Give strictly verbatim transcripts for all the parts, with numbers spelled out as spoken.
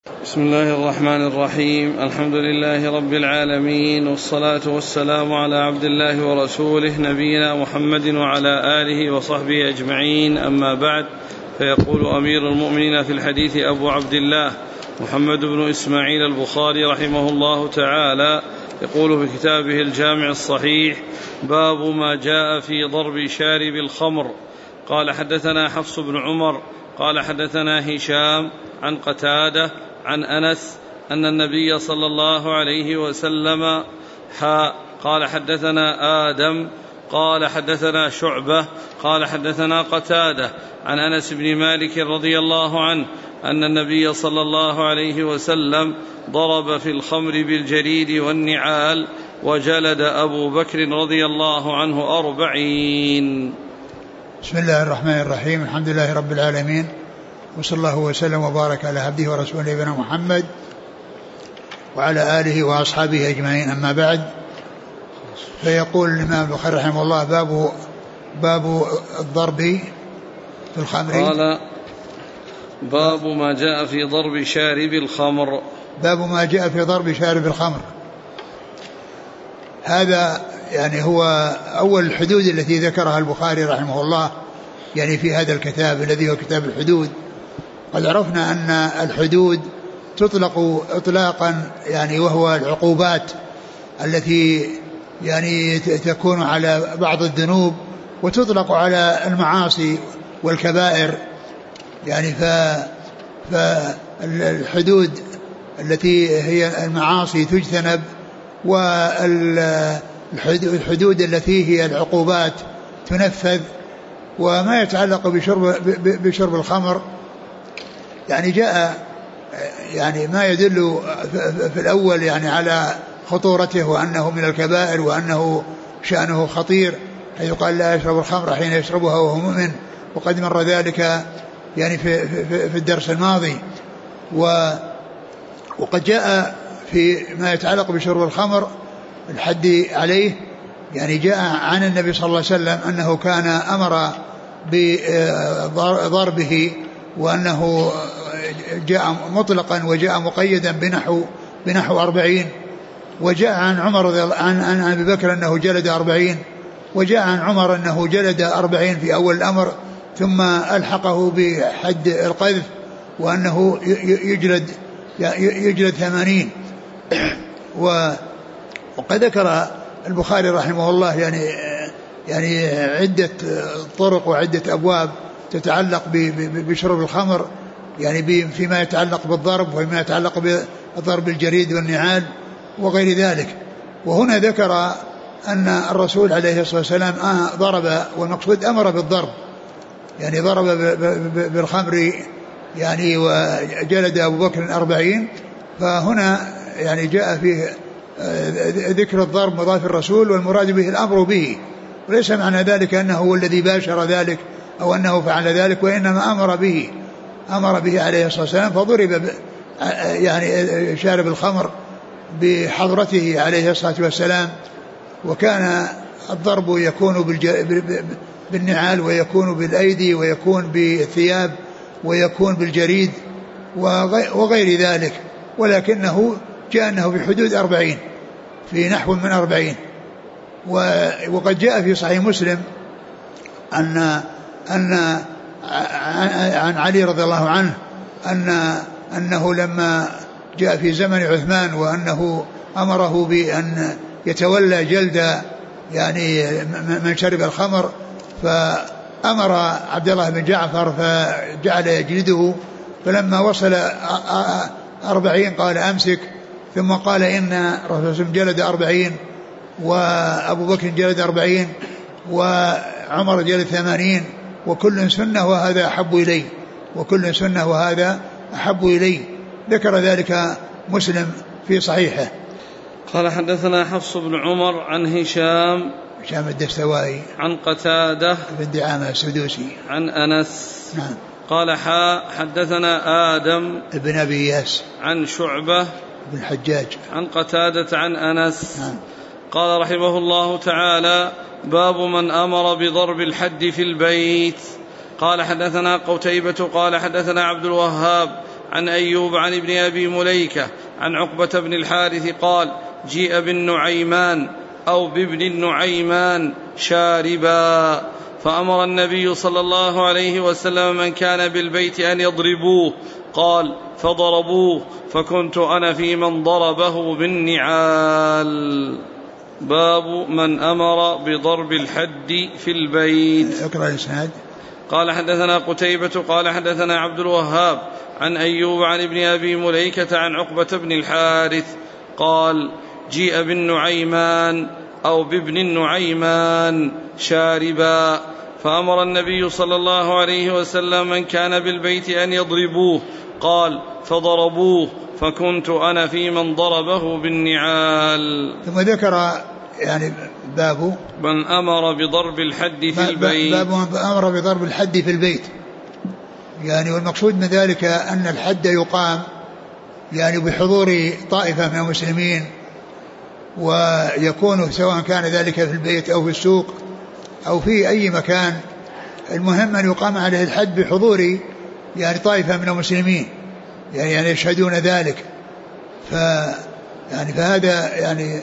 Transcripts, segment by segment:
بسم الله الرحمن الرحيم. الحمد لله رب العالمين، والصلاة والسلام على عبد الله ورسوله نبينا محمد وعلى آله وصحبه أجمعين، أما بعد. فيقول أمير المؤمنين في الحديث أبو عبد الله محمد بن إسماعيل البخاري رحمه الله تعالى، يقول في كتابه الجامع الصحيح: باب ما جاء في ضرب شارب الخمر. قال حدثنا حفص بن عمر قال حدثنا هشام عن قتادة عن أنس أن النبي صلى الله عليه وسلم حا قال حدثنا آدم قال حدثنا شعبة قال حدثنا قتادة عن أنس بن مالك رضي الله عنه أن النبي صلى الله عليه وسلم ضرب في الخمر بالجريد والنعال، وجلد أبو بكر رضي الله عنه أربعين. بسم الله الرحمن الرحيم. الحمد لله رب العالمين، وصلى الله وسلم وبارك على عبده ورسوله نبينا محمد وعلى آله وأصحابه أجمعين، أما بعد. فيقول الإمام البخاري رحمه الله: باب باب الضرب في الخمر. قال: باب ما جاء في ضرب شارب الخمر. باب ما جاء في ضرب شارب الخمر. هذا يعني هو أول الحدود التي ذكرها البخاري رحمه الله يعني في هذا الكتاب الذي هو كتاب الحدود. قد عرفنا أن الحدود تطلق إطلاقا يعني وهو العقوبات التي يعني تكون على بعض الذنوب، وتطلق على المعاصي والكبائر يعني. فالحدود التي هي المعاصي تجتنب، والحدود التي هي العقوبات تنفذ. وما يتعلق بشرب بشرب الخمر يعني جاء يعني ما يدل في الأول يعني على خطورته وأنه من الكبائر وأنه شأنه خطير، حيث قال: لا يشرب الخمر حين يشربها وهو مؤمن، وقد مر ذلك يعني في, في, في الدرس الماضي. وقد جاء في ما يتعلق بشرب الخمر الحد عليه يعني جاء عن النبي صلى الله عليه وسلم أنه كان أمر بضربه، وأنه جاء مطلقا وجاء مقيدا بنحو بنحو أربعين. وجاء عن عمر عن عن أبي بكر أنه جلد أربعين، وجاء عن عمر أنه جلد أربعين في أول الأمر، ثم ألحقه بحد القذف وأنه يجلد يجلد ثمانين. وقد ذكر البخاري رحمه الله يعني يعني عدة طرق وعدة أبواب تتعلق بشرب الخمر يعني فيما يتعلق بالضرب وفيما يتعلق بضرب الجريد والنعال وغير ذلك. وهنا ذكر أن الرسول عليه الصلاة والسلام ضرب، والمقصود أمر بالضرب يعني ضرب بالخمر يعني، وجلد أبو بكر أربعين. فهنا يعني جاء فيه ذكر الضرب مضاف الرسول، والمراد به الأمر به، وليس معنى ذلك أنه هو الذي باشر ذلك أو أنه فعل ذلك، وإنما أمر به أمر به عليه الصلاة والسلام. فضرب يعني شارب الخمر بحضرته عليه الصلاة والسلام. وكان الضرب يكون بالنعال، ويكون بالأيدي، ويكون بالثياب، ويكون بالجريد وغير ذلك، ولكنه جاء أنه بحدود أربعين، في نحو من أربعين. وقد جاء في صحيح مسلم أن أن عن علي رضي الله عنه أن أنه لما جاء في زمن عثمان وأنه أمره بأن يتولى جلد يعني من شرب الخمر، فأمر عبد الله بن جعفر فجعل يجلده. فلما وصل أربعين قال: أمسك. ثم قال: إن رسول جلد أربعين، وأبو بكر جلد أربعين، وعمر جلد ثمانين، وكل سنة وهذا أحب إلي، وكل سنة وهذا أحب إلي. ذكر ذلك مسلم في صحيحه. قال: حدثنا حفص بن عمر عن هشام هشام الدستوائي عن قتادة بن دعامة السدوسي عن أنس. نعم. قال: حا حدثنا آدم ابن أبي إياس عن شعبة بن الحجاج عن قتادة عن أنس. نعم. قال رحمه الله تعالى: باب من أمر بضرب الحد في البيت. قال: حدثنا قتيبة قال حدثنا عبد الوهاب عن أيوب عن ابن أبي مليكة عن عقبة بن الحارث قال جيء بالنعيمان أو بابن النعيمان شاربا فأمر النبي صلى الله عليه وسلم من كان بالبيت أن يضربوه قال فضربوه فكنت أنا في من ضربه بالنعال. باب من أمر بضرب الحد في البيت. اقرأ الإسناد. قال حدثنا قتيبة قال حدثنا عبد الوهاب عن أيوب عن ابن أبي مليكة عن عقبة بن الحارث قال جيء بالنعيمان أو بابن النعيمان شاربا فأمر النبي صلى الله عليه وسلم من كان بالبيت أن يضربوه قال فضربوه فكنت أنا في من ضربه بالنعال. ثم ذكر يعني باب من أمر بضرب الحد في البيت. باب من أمر بضرب الحد في البيت، يعني والمقصود من ذلك أن الحد يقام يعني بحضور طائفة من المسلمين، ويكون سواء كان ذلك في البيت أو في السوق أو في أي مكان، المهم أن يقام عليه الحد بحضور يعني طائفة من المسلمين يعني, يعني يشهدون ذلك. ف يعني فهذا يعني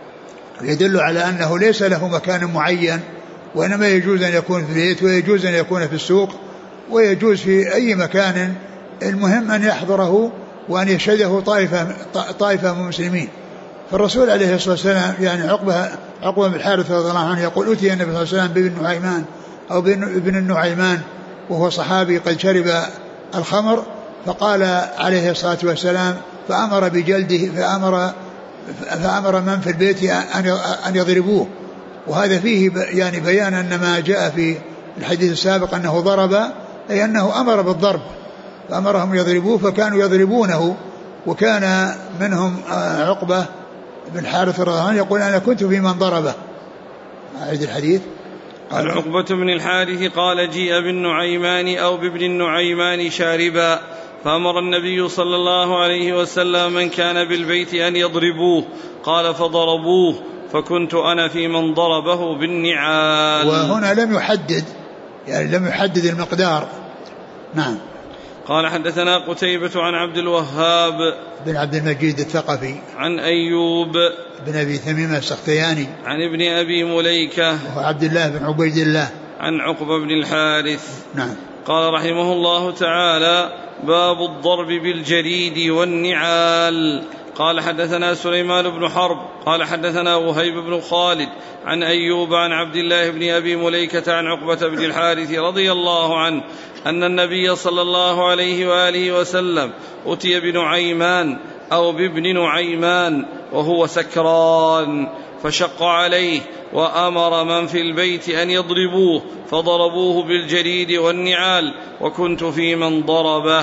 يدل على أنه ليس له مكان معين، وإنما يجوز أن يكون في البيت ويجوز أن يكون في السوق ويجوز في أي مكان، المهم أن يحضره وأن يشهده طائفة طائفة من المسلمين. فالرسول عليه الصلاة والسلام يعني عقبة عقبة بن الحارث رضي الله عنه يقول أتي النبي صلى الله عليه وسلم بابن النعيمان أو بابن النعيمان وهو صحابي قد شرب الخمر، فقال عليه الصلاة والسلام فأمر بجلده فأمر فأمر من في البيت أن يضربوه. وهذا فيه يعني بيان أن ما جاء في الحديث السابق أنه ضرب، أي أنه أمر بالضرب فأمرهم يضربوه فكانوا يضربونه. وكان منهم عقبة بن الحارث رضي الله عنه يقول أنا كنت في من ضربه. أعيد الحديث. عن عقبة بن الحارث قال جيء بالنعيمان أو بابن النعيمان شاربا فأمر النبي صلى الله عليه وسلم من كان بالبيت أن يضربوه قال فضربوه فكنت أنا في من ضربه بالنعال. وهنا لم يحدد يعني لم يحدد المقدار. نعم. قال حدثنا قتيبة عن عبد الوهاب بن عبد المجيد الثقفي عن أيوب بن أبي ثميمة السختياني عن ابن أبي مليكة وعبد الله بن عبيد الله عن عقبة بن الحارث. نعم. قال رحمه الله تعالى باب الضرب بالجريد والنعال. قال حدثنا سليمان بن حرب قال حدثنا وهيب بن خالد عن أيوب عن عبد الله بن أبي مليكة عن عقبة بن الحارث رضي الله عنه أن النبي صلى الله عليه وآله وسلم أتي بنعيمان أو بابن نعيمان وهو سكران فشق عليه وأمر من في البيت أن يضربوه فضربوه بالجريد والنعال وكنت في من ضربه.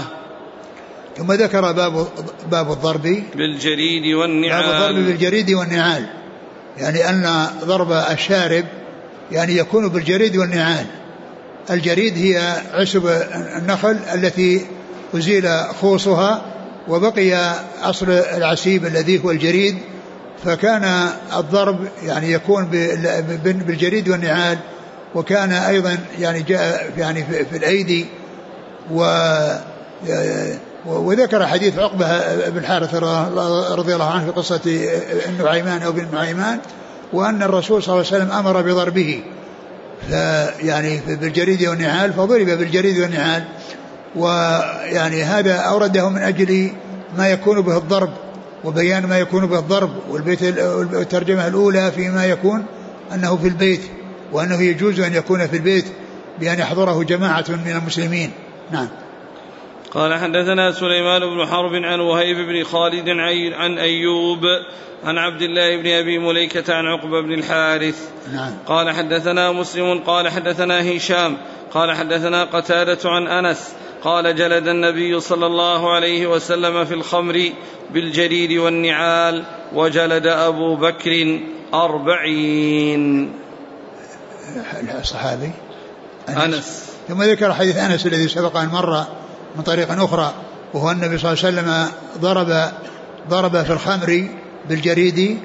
ثم ذكر باب باب الضرب بالجريد والنعال. باب الضرب بالجريد والنعال، يعني أن ضرب الشارب يعني يكون بالجريد والنعال. الجريد هي عشب النخل التي أزيل خوصها وبقي أصل العسيب الذي هو الجريد، فكان الضرب يعني يكون بالجريد والنعال. وكان أيضا يعني جاء يعني في الأيدي. و وذكر حديث عقبة بن الحارث رضي الله عنه في قصة النعيمان أو بن النعيمان، وأن الرسول صلى الله عليه وسلم أمر بضربه يعني بالجريد والنعال فضرب بالجريد والنعال. ويعني هذا أورده من أجل ما يكون به الضرب وبيان ما يكون به الضرب. والبيت الترجمة الأولى فيما يكون أنه في البيت، وأنه يجوز أن يكون في البيت بأن يحضره جماعة من المسلمين. نعم. قال حدثنا سليمان بن حرب عن وهيب بن خالد عن أيوب عن عبد الله بن أبي مليكة عن عقبة بن الحارث. نعم. قال حدثنا مسلم قال حدثنا هشام قال حدثنا قتادة عن أنس قال جلد النبي صلى الله عليه وسلم في الخمر بالجريد والنعال وجلد أبو بكر أربعين. الصحابي أنس, أنس. ثم ذكر حديث أنس الذي سبق أن مر من طريق أخرى، وهو النبي صلى الله عليه وسلم ضرب ضرب في الخمر بالجريد.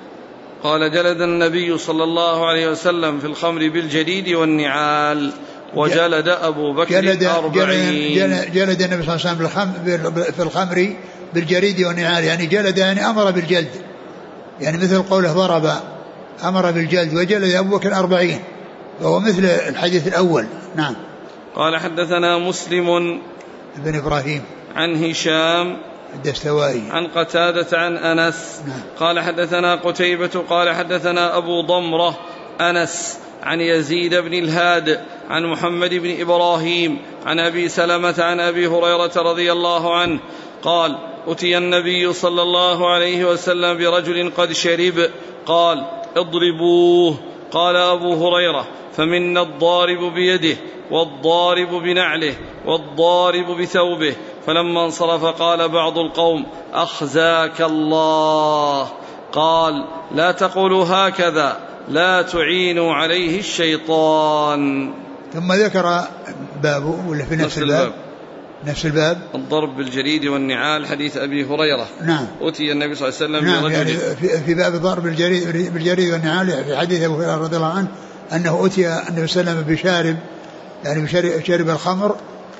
قال جلد النبي صلى الله عليه وسلم في الخمر بالجريد والنعال وجلد أبو بكر جلد أربعين. جلد, جلد النبي صلى الله عليه وسلم في الخمر بالجريد والنعال، يعني جلد يعني أمر بالجلد، يعني مثل قوله ضرب أمر بالجلد، وجلد أبو بكر أربعين، وهو مثل الحديث الأول. نعم. قال حدثنا مسلم بن إبراهيم عن هشام الدستوائي عن قتادة عن أنس. نعم. قال حدثنا قتيبة قال حدثنا أبو ضمرة أنس عن يزيد بن الهاد عن محمد بن إبراهيم عن أبي سلمة عن أبي هريرة رضي الله عنه قال أتي النبي صلى الله عليه وسلم برجل قد شرب قال اضربوه. قال أبو هريرة فمنا الضارب بيده والضارب بنعله والضارب بثوبه. فلما انصرف قال بعض القوم أخزاك الله. قال لا تقولوا هكذا لا تعينوا عليه الشيطان. ثم ذكر بابه ولا في نفس, نفس الباب, الباب نفس الباب الضرب بالجريد والنعال حديث أبي هريرة. نعم. أتي النبي صلى الله عليه وسلم نعم، برجل يعني في, في باب الضرب بالجريد, بالجريد والنعال في حديث أبو هريرة رضي الله عنه أنه أتي النبي صلى الله عليه وسلم بشارب، يعني بشارب الخمر،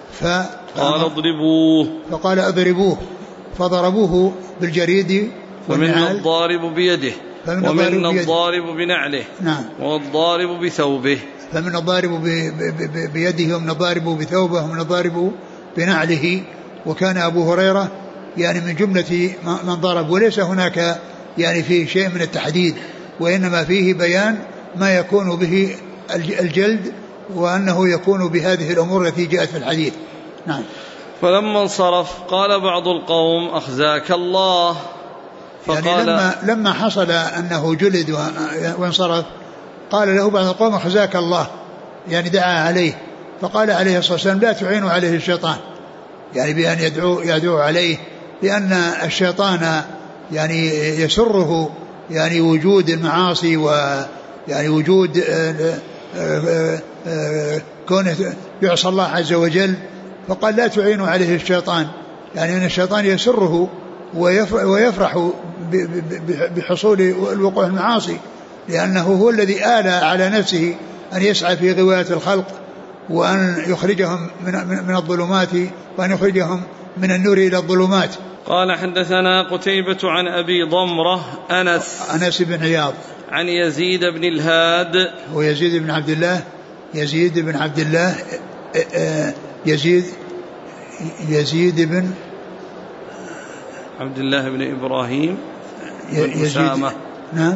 فقال اضربوه، فقال اضربوه فضربوه بالجريد ومن الضارب بيده ومن الضارب بنعله. نعم. والضارب بثوبه. فمن الضارب بيده ومن الضارب بثوبه ومن الضارب بنعله. وكان أبو هريرة يعني من جملة من ضرب، وليس هناك يعني فيه شيء من التحديد، وإنما فيه بيان ما يكون به الجلد، وأنه يكون بهذه الأمور التي جاءت في الحديث. نعم. فلما انصرف قال بعض القوم أخزاك الله. فقال يعني لما, لما حصل أنه جلد وانصرف قال له بعض القوم أخزاك الله، يعني دعا عليه، فقال عليه الصلاة والسلام لا تعينوا عليه الشيطان، يعني بأن يدعو, يدعو عليه، لأن الشيطان يعني يسره يعني وجود المعاصي ويعني وجود كونه يعصى الله عز وجل. فقال لا تعينوا عليه الشيطان، يعني أن الشيطان يسره ويفرح بحصول الوقوع المعاصي، لأنه هو الذي آل على نفسه أن يسعى في غواية الخلق وأن يخرجهم من الظلمات وأن يخرجهم من النور إلى الظلمات. قال حدثنا قتيبة عن أبي ضمرة أنس أنس بن عياض عن يزيد بن الهاد ويزيد بن عبد الله يزيد بن عبد الله يزيد يزيد بن عبد الله بن إبراهيم بن أسامة. نعم.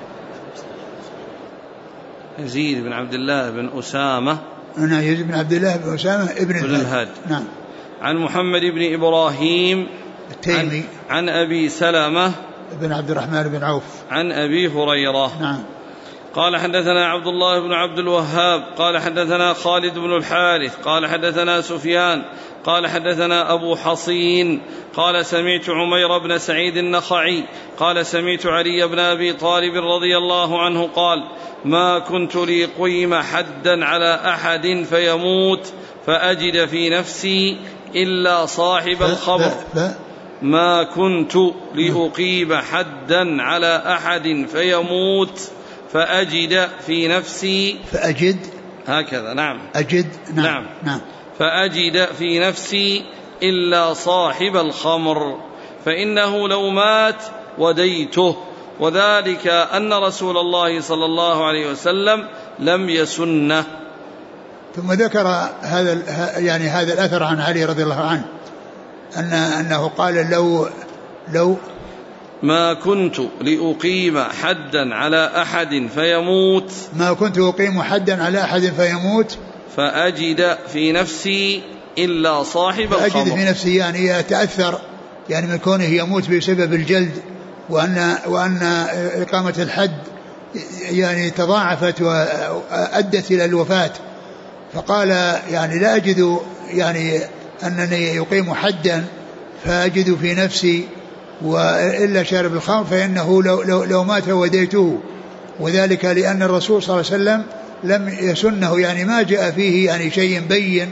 يزيد بن عبد الله بن أسامة. نعم. يزيد بن عبد الله بن أسامة ابن الهاد. الهاد. نعم. عن محمد بن إبراهيم التيمي عن, عن أبي سلمة بن عبد الرحمن بن عوف عن أبي هريرة. نعم. قال حدثنا عبد الله بن عبد الوهاب قال حدثنا خالد بن الحارث قال حدثنا سفيان قال حدثنا أبو حصين قال سمعت عمير بن سعيد النخعي قال سمعت علي بن أبي طالب رضي الله عنه قال ما كنت لأقيم حدا على أحد فيموت فأجد في نفسي إلا صاحب الخمر. ما كنت لأقيم حدا على أحد فيموت فأجد في نفسي فأجد هكذا. نعم. أجد. نعم. نعم. نعم. فأجد في نفسي إلا صاحب الخمر فإنه لو مات وديته، وذلك أن رسول الله صلى الله عليه وسلم لم يسنه. ثم ذكر هذا يعني هذا الأثر عن علي رضي الله عنه أن أنه قال لو لو ما كنت لأقيم حدا على أحد فيموت ما كنت أقيم حدا على أحد فيموت فأجد في نفسي إلا صاحب الخمر. فأجد في نفسي يعني يتأثر يعني من كونه يموت بسبب الجلد، وأن وأن إقامة الحد يعني تضاعفت وأدت إلى الوفاة. فقال يعني لا أجد يعني أنني يقيم حدا فأجد في نفسي وإلا شارب الخمر فإنه لو, لو, لو مات وديته، وذلك لأن الرسول صلى الله عليه وسلم لم يسنه، يعني ما جاء فيه يعني شيء بين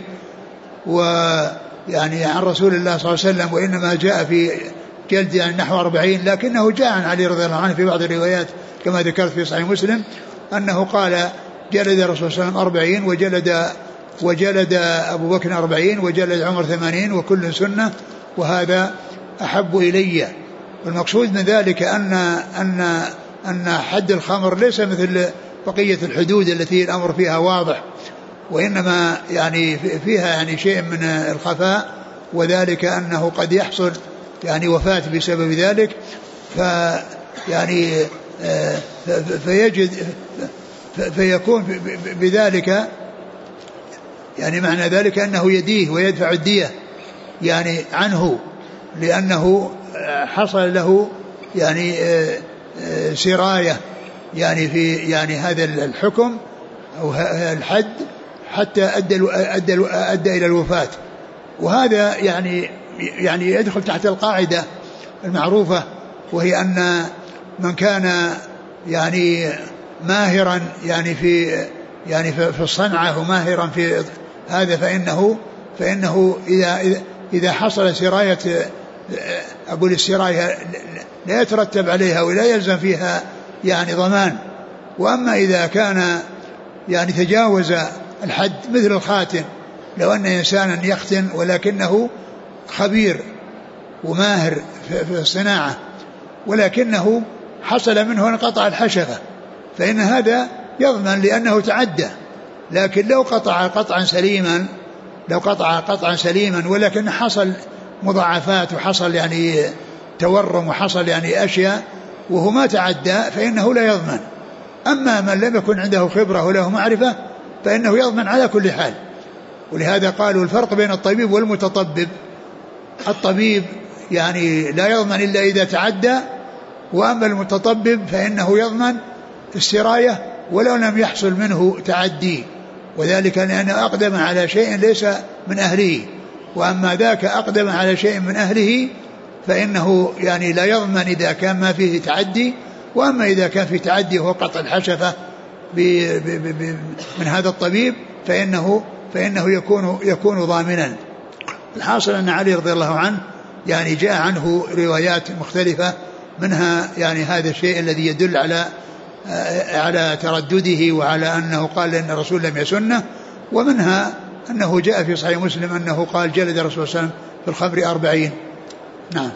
ويعني عن رسول الله صلى الله عليه وسلم، وإنما جاء في جلد يعني نحو أربعين، لكنه جاء عن علي رضي الله عنه في بعض الروايات كما ذكرت في صحيح مسلم أنه قال جلد الرسول صلى الله عليه وسلم أربعين وجلد وجلد أبو بكر أربعين وجلد عمر ثمانين وكل سنة وهذا أحب إلي. والمقصود من ذلك أن أن أن حد الخمر ليس مثل بقية الحدود التي الأمر فيها واضح، وإنما يعني فيها يعني شيء من الخفاء، وذلك أنه قد يحصل يعني وفاة بسبب ذلك، ف يعني فيجد فيكون بذلك يعني معنى ذلك أنه يديه ويدفع الدية يعني عنه، لأنه حصل له يعني سراية يعني في يعني هذا الحكم أو الحد حتى أدى أدى أدى إلى الوفاة. وهذا يعني يعني يدخل تحت القاعدة المعروفة، وهي أن من كان يعني ماهرا يعني في يعني في الصنعة وماهرا في هذا فإنه فإنه إذا إذا حصل سراية أقول السراية لا يترتب عليها ولا يلزم فيها يعني ضمان. وأما إذا كان يعني تجاوز الحد مثل الخاتم، لو أن إنسانا يختن ولكنه خبير وماهر في الصناعة ولكنه حصل منه انقطع الحشفة، فإن هذا يضمن لأنه تعدى. لكن لو قطع قطعا سليما لو قطع قطعا سليما ولكن حصل مضاعفات وحصل يعني تورم وحصل يعني أشياء وهو ما تعدى فإنه لا يضمن. أما من لم يكن عنده خبرة وله معرفة فإنه يضمن على كل حال. ولهذا قالوا الفرق بين الطبيب والمتطبب، الطبيب يعني لا يضمن إلا إذا تعدى، وأما المتطبب فإنه يضمن السراية ولو لم يحصل منه تعدي، وذلك لأنه أقدم على شيء ليس من أهله. وأما ذاك أقدم على شيء من أهله فإنه يعني لا يضمن إذا كان ما فيه تعدي. وأما إذا كان في تعدي هو قطع الحشفة من هذا الطبيب فإنه فإنه يكون يكون ضامنا. الحاصل أن علي رضي الله عنه يعني جاء عنه روايات مختلفة، منها يعني هذا الشيء الذي يدل على على تردده وعلى أنه قال إن الرسول لم يسنه، ومنها أنه جاء في صحيح مسلم أنه قال جلد الرسول صلى الله عليه وسلم في الخمر أربعين. نعم.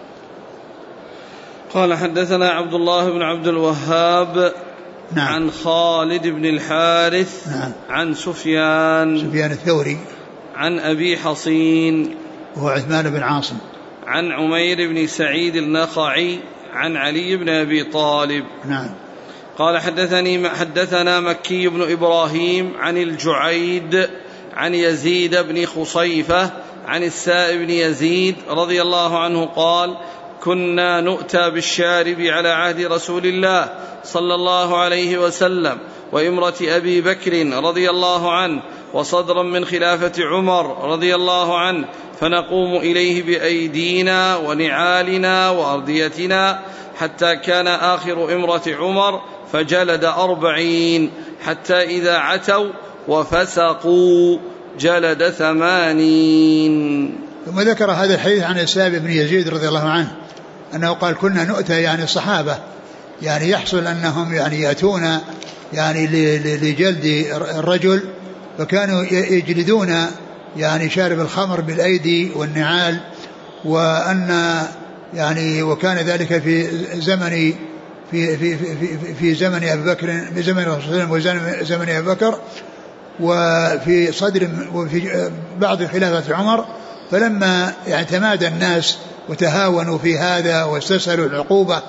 قال حدثنا عبد الله بن عبد الوهاب نعم. عن خالد بن الحارث نعم. عن سفيان سفيان الثوري عن أبي حصين وهو عثمان بن عاصم عن عمير بن سعيد النخعي عن علي بن أبي طالب نعم. قال حدثني حدثنا مكي بن إبراهيم عن الجعيد عن يزيد بن خصيفة عن السائب بن يزيد رضي الله عنه قال كنا نؤتى بالشارب على عهد رسول الله صلى الله عليه وسلم وإمرة أبي بكر رضي الله عنه وصدرا من خلافة عمر رضي الله عنه، فنقوم إليه بأيدينا ونعالنا وأرديتنا حتى كان آخر إمرة عمر فجلد أربعين، حتى إذا عتوا وفسقوا جلد ثمانين. ثم ذكر هذا الحديث عن السائب بن يزيد رضي الله عنه أنه قال كنا نؤتى يعني الصحابة يعني يحصل أنهم يعني يأتون يعني لجلد الرجل، فكانوا يجلدون يعني شارب الخمر بالأيدي والنعال، وأن يعني وكان ذلك في زمن في في في في زمن أبي بكر بزمن الرسول صلى الله عليه وسلم وزمن أبي بكر، وفي صدر وفي بعض خلافة عمر. فلما يعني تمادى الناس وتهاونوا في هذا واستسهلوا العقوبة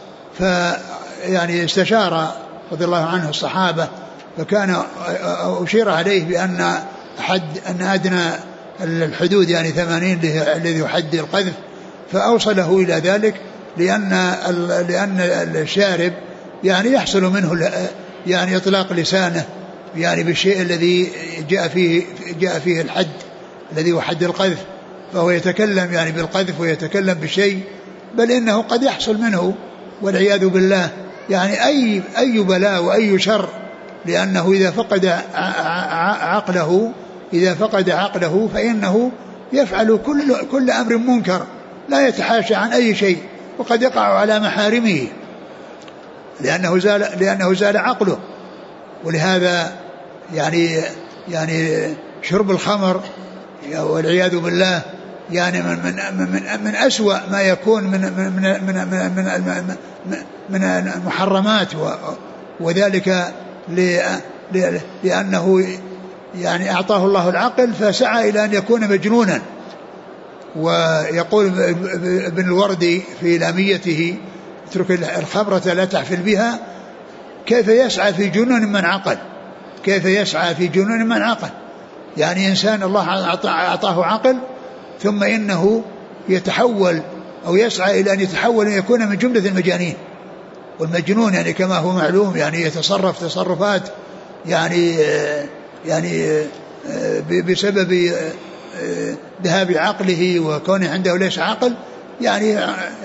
فيعني استشار رضي الله عنه الصحابة، فكان أشير عليه بأن حد أن أدنى الحدود يعني ثمانين الذي يحد القذف، فأوصله إلى ذلك لأن لأن الشارب يعني يحصل منه يعني إطلاق لسانه يعني بالشيء الذي جاء فيه جاء فيه الحد الذي هو حد القذف، فهو يتكلم يعني بالقذف ويتكلم بشيء بل إنه قد يحصل منه والعياذ بالله يعني أي أي بلاء وأي شر، لأنه إذا فقد عقله إذا فقد عقله فإنه يفعل كل كل أمر منكر لا يتحاشى عن أي شيء، وقد يقع على محارمه لأنه زال لأنه زال عقله. ولهذا يعني يعني شرب الخمر والعياذ بالله يعني من من من, من أسوأ ما يكون من من من من, من, من المحرمات، وذلك لأنه يعني أعطاه الله العقل فسعى إلى أن يكون مجنونا. ويقول ابن الوردي في لاميته: اترك الخمرة لا تحفل بها، كيف يسعى في جنون من عقل، كيف يسعى في جنون من عقل. يعني إنسان الله أعطاه عقل ثم إنه يتحول أو يسعى إلى أن يتحول أن يكون من جملة المجانين. والمجنون يعني كما هو معلوم يعني يتصرف تصرفات يعني يعني بسبب ذهاب عقله وكونه عنده ليس عقل، يعني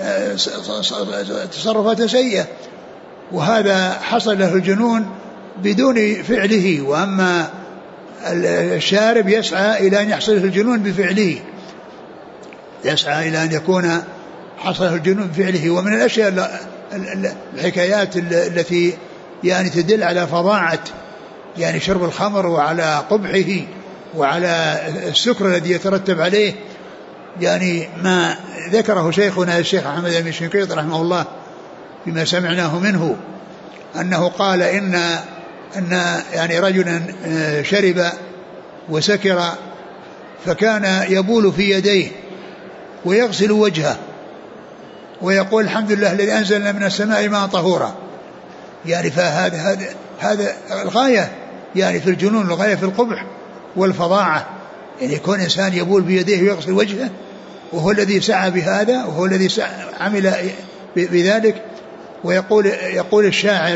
تصرفات سيئة، وهذا حصل له الجنون بدون فعله. وأما الشارب يسعى إلى أن يحصل له الجنون بفعله، يسعى إلى أن يكون حصل له الجنون بفعله. ومن الأشياء الحكايات التي يعني تدل على فظاعة يعني شرب الخمر وعلى قبحه وعلى السكر الذي يترتب عليه، يعني ما ذكره شيخنا الشيخ أحمد بن شنقيط رحمه الله بما سمعناه منه، أنه قال إن أن يعني رجلا شرب وسكر فكان يبول في يديه ويغسل وجهه ويقول: الحمد لله الذي أنزلنا من السماء ماء طهورا. يعني فهذا هذا هذا الغاية يعني في الجنون، الغاية في القبح والفظاعة. يعني يكون إنسان يبول بيديه ويغسل وجهه وهو الذي سعى بهذا وهو الذي عمل بذلك. ويقول يقول الشاعر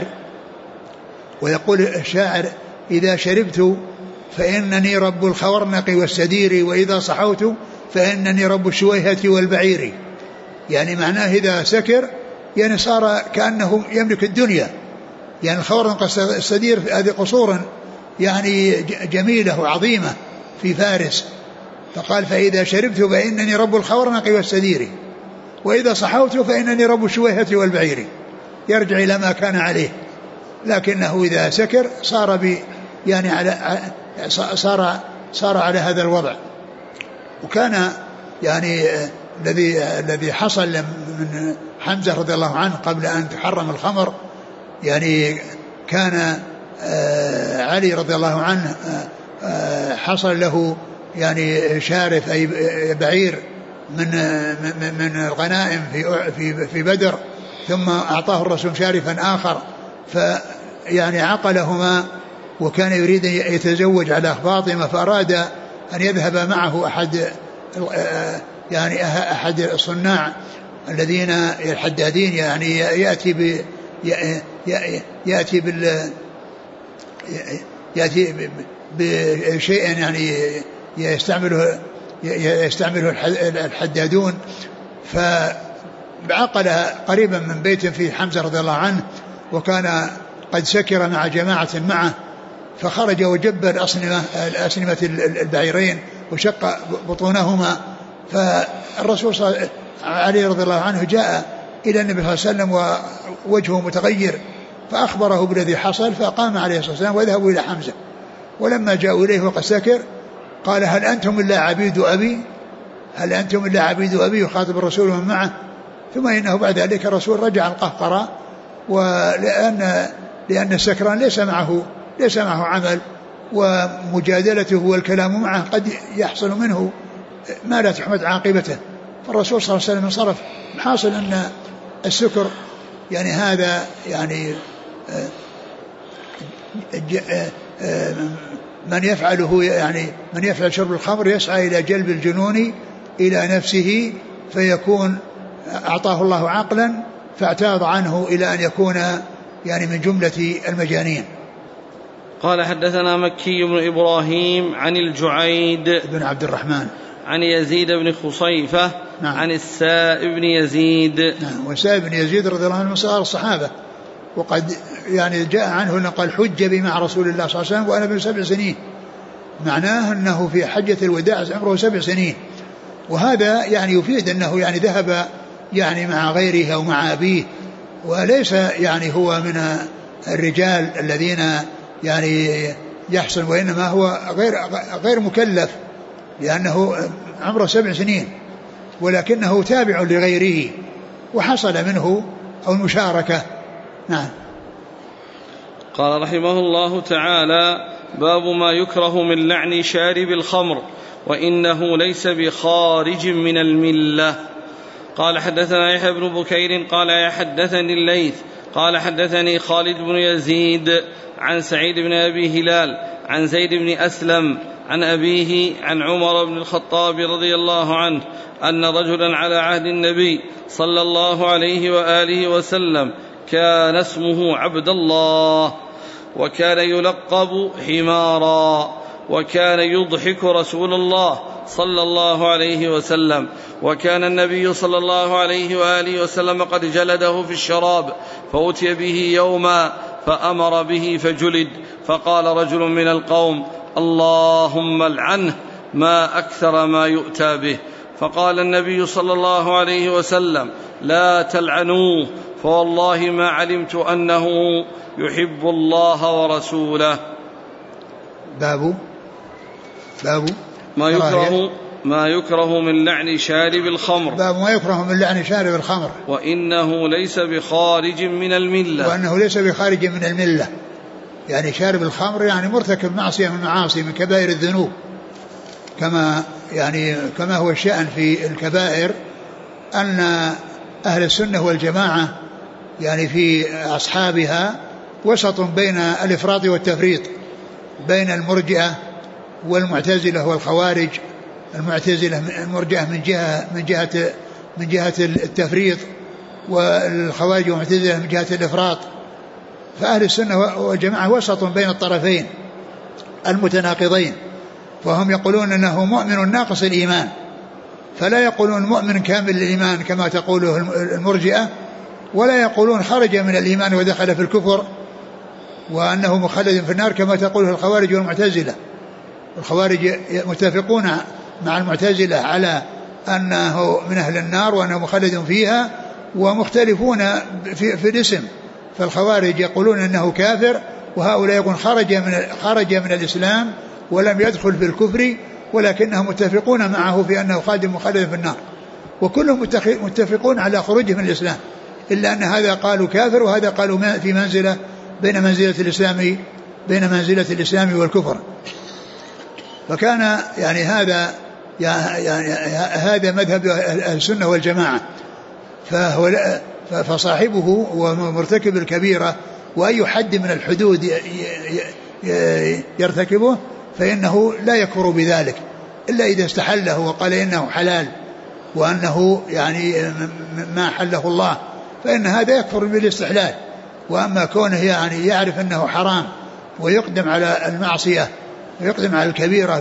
ويقول الشاعر: إذا شربت فإنني رب الخورنق والسدير، وإذا صحوت فإنني رب الشويهة والبعير. يعني معناه إذا سكر يعني صار كأنه يملك الدنيا. يعني الخورنق السدير هذه قصور يعني جميلة وعظيمة في فارس، فقال: فإذا شربت فإنني رب الخورنق والسدير، وإذا صحوت فإنني رب الشويهة والبعير. يرجع إلى ما كان عليه، لكنه إذا سكر صار ب يعني على صار صار على هذا الوضع. وكان يعني الذي الذي حصل من حمزة رضي الله عنه قبل أن تحرم الخمر، يعني كان علي رضي الله عنه حصل له يعني شارف أي بعير من من الغنائم في في في بدر، ثم أعطاه الرسول شارفا آخر فيعني عقلهما، وكان يريد أن يتزوج على فاطمة، فأراد أن يذهب معه أحد يعني أحد الصناع الذين الحدادين، يعني يأتي ب يأتي بال يأتي بشيء يعني يستعمله يستعمله الحدادون. فعقل قريبا من بيت في حمزة رضي الله عنه، وكان قد سكر مع جماعة معه، فخرج وجب الأسنمة الأسنمة البعيرين وشق بطونهما. فالرسول علي رضي الله عنه جاء إلى النبي صلى الله عليه وسلم ووجهه متغير، فأخبره بالذي حصل، فقام عليه الصلاة والسلام وذهبوا إلى حمزة. ولما جاءوا إليه وقد سكر قال: هل أنتم إلا عبيد أبي هل أنتم إلا عبيد أبي يخاطب الرسول من معه. ثم إنه بعد ذلك الرسول رجع القهقرة، ولأن لأن السكران ليس معه ليس معه عمل، ومجادلته والكلام معه قد يحصل منه ما لا تحمد عاقبته. فالرسول صلى الله عليه وسلم انصرف. حاصل أن السكر يعني هذا يعني من يفعله يعني من يفعل شرب الخمر يسعى إلى جلب الجنون إلى نفسه، فيكون أعطاه الله عقلا فاعتاض عنه إلى أن يكون يعني من جملة المجانين. قال: حدثنا مكي بن إبراهيم عن الجعيد بن عبد الرحمن عن يزيد بن خصيفة نعم. عن السائب بن يزيد نعم. والسائب بن يزيد رضي الله عنه من صغار الصحابة، وقد يعني جاء عنه أنه قال: حج بي مع رسول الله صلى الله عليه وسلم وأنا ابن سبع سنين. معناه أنه في حجة الوداع عمره سبع سنين، وهذا يعني يفيد أنه يعني ذهب يعني مع غيره أو مع أبيه، وليس يعني هو من الرجال الذين يعني يحصل، وإنما هو غير غير مكلف لأنه عمره سبع سنين، ولكنه تابع لغيره وحصل منه أو المشاركة. نعم. قال رحمه الله تعالى: باب ما يكره من لعن شارب الخمر وإنه ليس بخارج من الملة. قال حدثنا يحيى بن بكير قال حدثني الليث قال حدثني خالد بن يزيد عن سعيد بن أبي هلال عن زيد بن أسلم عن أبيه عن عمر بن الخطاب رضي الله عنه أن رجلا على عهد النبي صلى الله عليه وآله وسلم كان اسمه عبد الله وكان يلقب حمارا وكان يضحك رسول الله صلى الله عليه وسلم، وكان النبي صلى الله عليه وآله وسلم قد جلده في الشراب، فأتي به يوما فأمر به فجلد، فقال رجل من القوم: اللهم العنه، ما أكثر ما يؤتى به. فقال النبي صلى الله عليه وسلم: لا تلعنوه، فوالله ما علمت أنه يحب الله ورسوله. باب باب ما يكره ما يكره من لعن شارب الخمر. باب ما يكره من لعن شارب الخمر وإنه ليس بخارج من الملة. وأنه ليس بخارج من الملة، يعني شارب الخمر يعني مرتكب معصية من معاصي من كبائر الذنوب، كما يعني كما هو الشأن في الكبائر أن أهل السنة والجماعة يعني في أصحابها وسط بين الإفراط والتفريط، بين المرجئة والمعتزلة والخوارج. المعتزلة المرجئة من جهة من جهة من جهة التفريط، والخوارج والمعتزلة من جهة الإفراط. فأهل السنة والجماعة وسط بين الطرفين المتناقضين، وهم يقولون أنه مؤمن ناقص الإيمان، فلا يقولون مؤمن كامل الإيمان كما تقوله المرجئة، ولا يقولون خرج من الإيمان ودخل في الكفر وأنه مخلد في النار كما تقوله الخوارج والمعتزلة. الخوارج متفقون مع المعتزلة على أنه من أهل النار وأنه مخلد فيها، ومختلفون في, في الاسم. فالخوارج يقولون أنه كافر، وهؤلاء يقولون خرج من, خرج من الإسلام ولم يدخل في الكفر، ولكنهم متفقون معه في أنه خادم مخلد في النار، وكلهم متفقون على خروجه من الإسلام، إلا أن هذا قالوا كافر وهذا قالوا في منزلة بين منزلة الإسلام بين منزلة الإسلام والكفر. فكان يعني هذا يعني هذا مذهب أهل السنة والجماعة، فهو فصاحبه ومرتكب الكبيرة وأي حد من الحدود يرتكبه فإنه لا يكفر بذلك إلا إذا استحله وقال إنه حلال وأنه يعني ما حله الله، فإن هذا يكفر بالاستحلال. وأما كونه يعني يعرف أنه حرام ويقدم على المعصية ويقدم على الكبيرة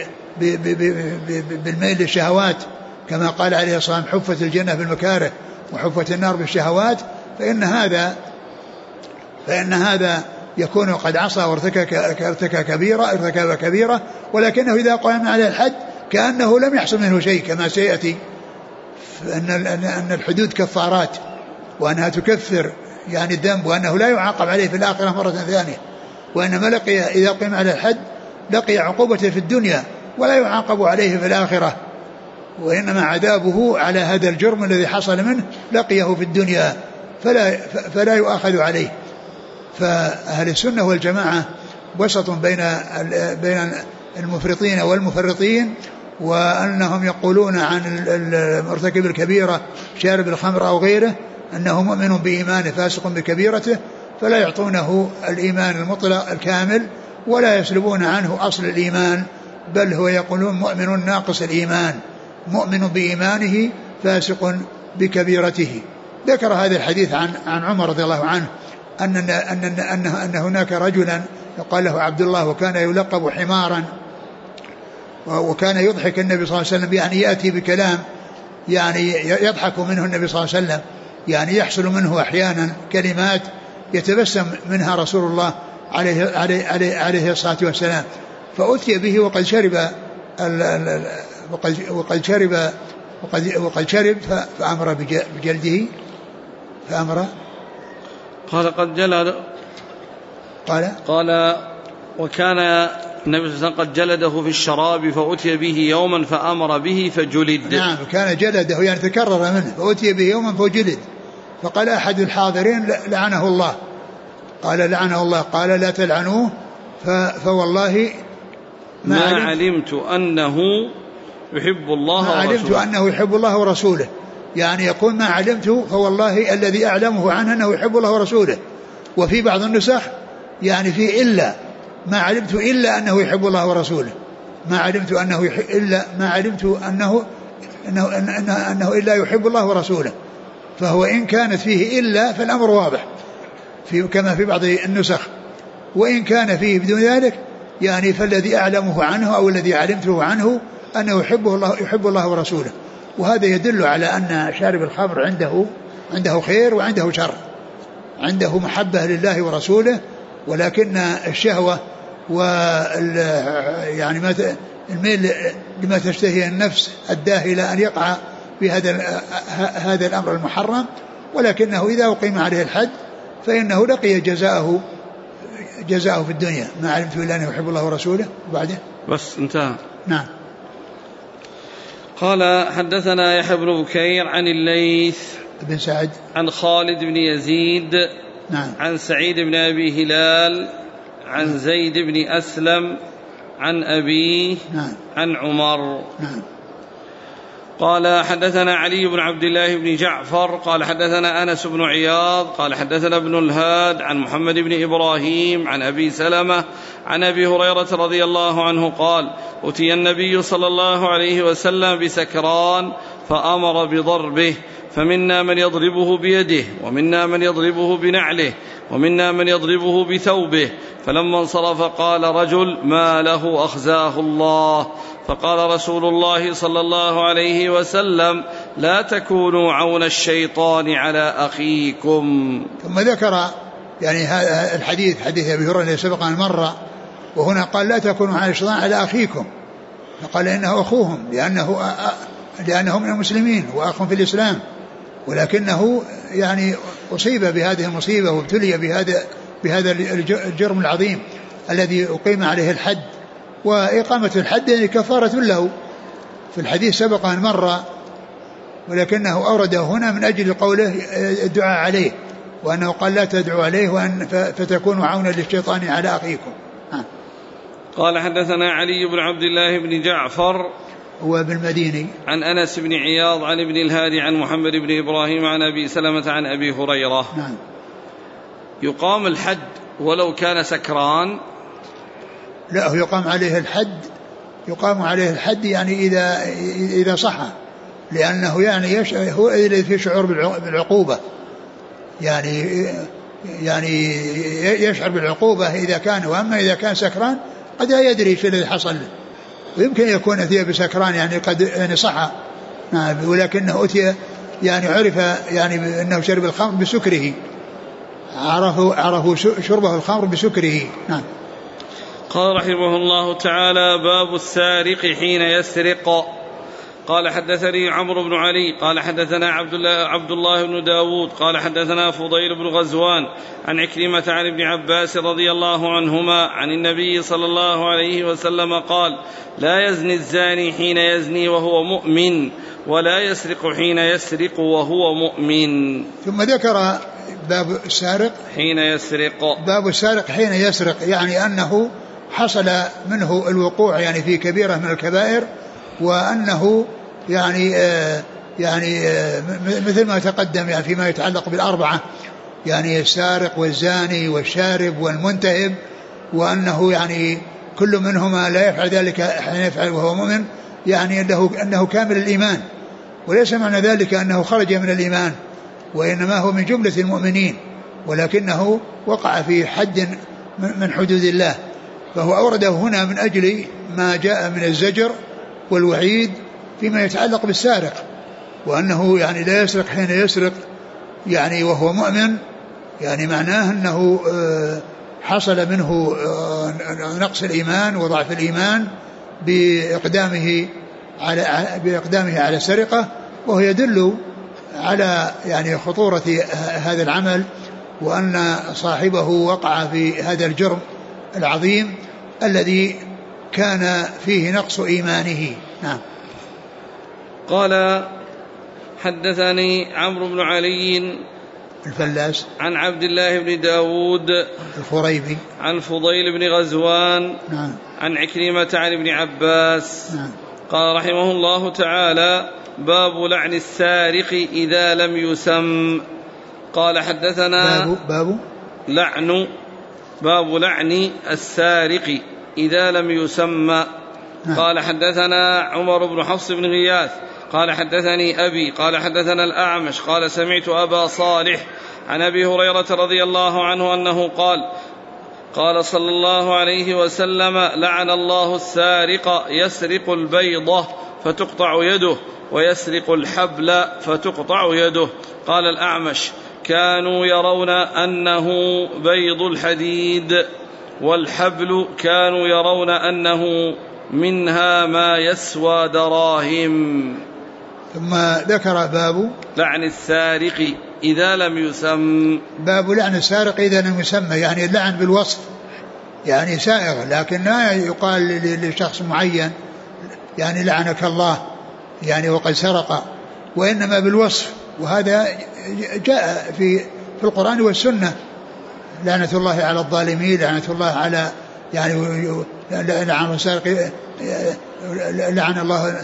بالميل للشهوات كما قال عليه الصلاة والسلام: حفت الجنة بالمكاره وحفت النار بالشهوات، فإن هذا فإن هذا يكون قد عصى وارتكب كبيرة ارتكب كبيرة، ولكنه إذا قام عليه الحد كأنه لم يحصل منه شيء، كما سيأتي أن أن الحدود كفارات وأنها تكفر يعني الذنب، وأنه لا يعاقب عليه في الآخرة مرة ثانية، وإنما لقي إذا قام على الحد لقي عقوبته في الدنيا ولا يعاقب عليه في الآخرة، وإنما عذابه على هذا الجرم الذي حصل منه لقيه في الدنيا فلا, فلا يؤاخذ عليه. فأهل السنة والجماعة وسط بين بين المفرطين والمفرطين، وأنهم يقولون عن المرتكب الكبيرة شارب الخمر أو غيره أنه مؤمن بإيمانه فاسق بكبيرته، فلا يعطونه الإيمان المطلق الكامل ولا يسلبون عنه أصل الإيمان، بل هو يقولون مؤمن ناقص الإيمان، مؤمن بإيمانه فاسق بكبيرته. ذكر هذا الحديث عن عن عمر رضي الله عنه أن أن أن أن هناك رجلا يقال له عبد الله وكان يلقب حمارا، وكان يضحك النبي صلى الله عليه وسلم، يعني يأتي بكلام يعني يضحك منه النبي صلى الله عليه وسلم، يعني يحصل منه أحيانا كلمات يتبسم منها رسول الله عليه عليه عليه, عليه الصلاة والسلام. فأتي به وقد شرب وقد وقد شرب وقد وقد شرب فأمر بجلده فأمر قال قد جلد قال قال وكان النبي صلى الله عليه وسلم قد جلده في الشراب فأتي به يوما فأمر به فجلد. نعم كان جلده يعني تكرر منه فأتي به يوما فجلد. فقال أحد الحاضرين لعنه الله، قال لعنه الله، قال لا تلعنوه فوالله ما, ما علمت, علمت أنه يحب الله ما ورسوله علمت أنه يحب الله ورسوله، يعني يقول ما علمت فوالله الذي أعلمه عنه أنه يحب الله ورسوله. وفي بعض النسخ يعني في إلا ما علمت إلا أنه يحب الله ورسوله، ما علمت أنه يحب إلا ما علمت أنه أنه, أنه, أنه إلا يحب الله ورسوله. فهو إن كانت فيه إلا فالأمر واضح في كما في بعض النسخ، وإن كان فيه بدون ذلك يعني فالذي أعلمه عنه أو الذي علمته عنه أنه يحبه الله يحب الله ورسوله. وهذا يدل على أن شارب الخمر عنده عنده خير وعنده شر، عنده محبة لله ورسوله، ولكن الشهوة وال يعني ما الميل لما تشتهي النفس أداه إلى أن يقع بهذا هذا الأمر المحرم. ولكنه إذا أقيم عليه الحد فإنه لقي جزاءه جزاءه في الدنيا. ما علمت إلا أنه يحب الله ورسوله. وبعده بس انتهى. نعم. قال حدثنا يحيى بن بكير عن الليث بن سعد عن خالد بن يزيد نعم. عن سعيد بن أبي هلال عن نعم. زيد بن أسلم عن أبيه نعم. عن عمر نعم. قال حدثنا علي بن عبد الله بن جعفر قال حدثنا أنس بن عياض قال حدثنا ابن الهاد عن محمد بن إبراهيم عن أبي سلمة عن أبي هريرة رضي الله عنه قال أتي النبي صلى الله عليه وسلم بسكران فأمر بضربه، فمنا من يضربه بيده ومنا من يضربه بنعله ومنا من يضربه بثوبه. فلما انصرف قال رجل ما له أخزاه الله. فقال رسول الله صلى الله عليه وسلم لا تكونوا عون الشيطان على أخيكم. ثم ذكر يعني هذا الحديث حديث أبي هريرة سبق أن مر، وهنا قال لا تكونوا عون الشيطان على أخيكم، فقال إنه أخوهم لأنه لأنه من المسلمين وأخ في الإسلام، ولكنه يعني أصيب بهذه المصيبة وابتلي بهذا بهذا الجرم العظيم الذي أقيم عليه الحد. وإقامة الحد يعني كفارة له، في الحديث سبق أن مر، ولكنه أورده هنا من أجل قوله الدعاء عليه، وأنه قال لا تدعوا عليه وأن فتكونوا عونا للشيطان على أخيكم. ها. قال حدثنا علي بن عبد الله بن جعفر هو بالمديني عن أنس بن عياض عن ابن الهادي عن محمد بن إبراهيم عن أبي سلمة عن أبي هريرة. نعم. يقام الحد ولو كان سكران؟ لا، يقام عليه الحد يقام عليه الحد يعني إذا إذا صح، لأنه يعني يشعر هو الذي في شعور بالعقوبة، يعني يعني يشعر بالعقوبة إذا كان. وأما إذا كان سكران قد لا يدري شو الذي حصل له، ويمكن يكون أتي بسكران يعني قد يعني صح، ولكنه أتي يعني عرف يعني أنه شرب الخمر بسكره، عرفوا عرفوا شربه الخمر بسكره. نعم. قال رحمه الله تعالى باب السارق حين يسرق. قال حدثني عمرو بن علي قال حدثنا عبد الله, عبد الله بن داود قال حدثنا فضيل بن غزوان عن عكرمة عن ابن عباس رضي الله عنهما عن النبي صلى الله عليه وسلم قال لا يزني الزاني حين يزني وهو مؤمن ولا يسرق حين يسرق وهو مؤمن. ثم ذكر باب السارق حين يسرق. باب السارق حين يسرق يعني أنه حصل منه الوقوع يعني في كبيرة من الكبائر، وأنه يعني آه يعني آه مثل ما تقدم يعني فيما يتعلق بالأربعة، يعني السارق والزاني والشارب والمنتهب، وأنه يعني كل منهما لا يفعل ذلك حين يفعل وهو مؤمن، يعني أنه, أنه كامل الإيمان، وليس معنى ذلك أنه خرج من الإيمان، وإنما هو من جملة المؤمنين، ولكنه وقع في حد من حدود الله. فهو أورده هنا من أجل ما جاء من الزجر والوعيد فيما يتعلق بالسارق، وأنه يعني لا يسرق حين يسرق يعني وهو مؤمن، يعني معناه أنه حصل منه نقص الإيمان وضعف الإيمان بإقدامه على بإقدامه على السرقة، وهو يدل على يعني خطورة هذا العمل، وأن صاحبه وقع في هذا الجرم العظيم، الذي كان فيه نقص إيمانه. نعم. قال حدثني عمرو بن علي الفلاس عن عبد الله بن داود الخريبي عن فضيل بن غزوان نعم. عن عكرمة عن ابن عباس نعم. قال رحمه الله تعالى: باب لعن السارق إذا لم يسم. قال حدثنا باب, باب لعن باب لعن السارق إذا لم يسمى. قال حدثنا عمر بن حفص بن غياث قال حدثني أبي قال حدثنا الأعمش قال سمعت أبا صالح عن أبي هريرة رضي الله عنه أنه قال: قال صلى الله عليه وسلم: لعن الله السارق يسرق البيضة فتقطع يده ويسرق الحبل فتقطع يده. قال الأعمش: كانوا يرون أنه بيض الحديد، والحبل كانوا يرون أنه منها ما يسوى دراهم. ثم ذكر باب لعن السارق إذا لم يسم. باب لعن السارق إذا لم يسمى، يعني اللعن بالوصف، يعني سائغ، لكن لا يقال لشخص معين يعني لعنك الله يعني وقد سرق، وإنما بالوصف. وهذا جاء في في القرآن والسنة: لعنة الله على الظالمين، لعنة الله على يعني لعن السارق، لعن الله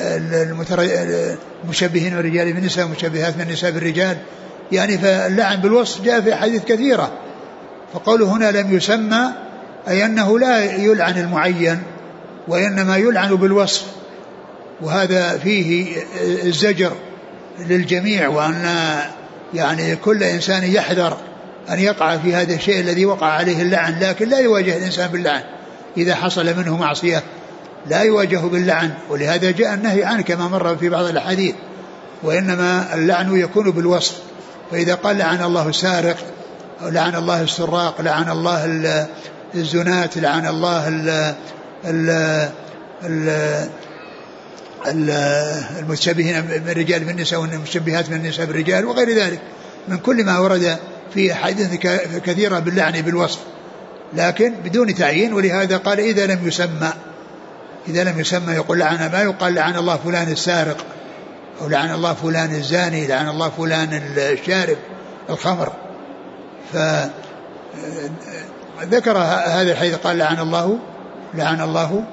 المشبهين بالرجال بالنساء والمشبهات بالنساء بالرجال. يعني فاللعن بالوصف جاء في حديث كثيرة. فقوله هنا لم يسمى أي أنه لا يلعن المعين وإنما يلعن بالوصف، وهذا فيه الزجر للجميع، وأن يعني كل إنسان يحذر أن يقع في هذا الشيء الذي وقع عليه اللعن، لكن لا يواجه الإنسان باللعن إذا حصل منه معصية، لا يواجه باللعن، ولهذا جاء النهي عنه كما مر في بعض الحديث. وإنما اللعن يكون بالوصف. فإذا قال لعن الله السارق أو لعن الله السراق، لعن الله الزنات، لعن الله ال ال ال المتشبهين بالرجال بالنساء والمشبهات بالنساء بالرجال وغير ذلك من كل ما ورد في حديث كثيرة باللعن بالوصف، لكن بدون تعيين. ولهذا قال إذا لم يسمى، إذا لم يسمى يقول لعن، ما يقال لعن الله فلان السارق أو لعن الله فلان الزاني، لعن الله فلان الشارب الخمر. فذكر هذا الحديث قال لعن الله لعن الله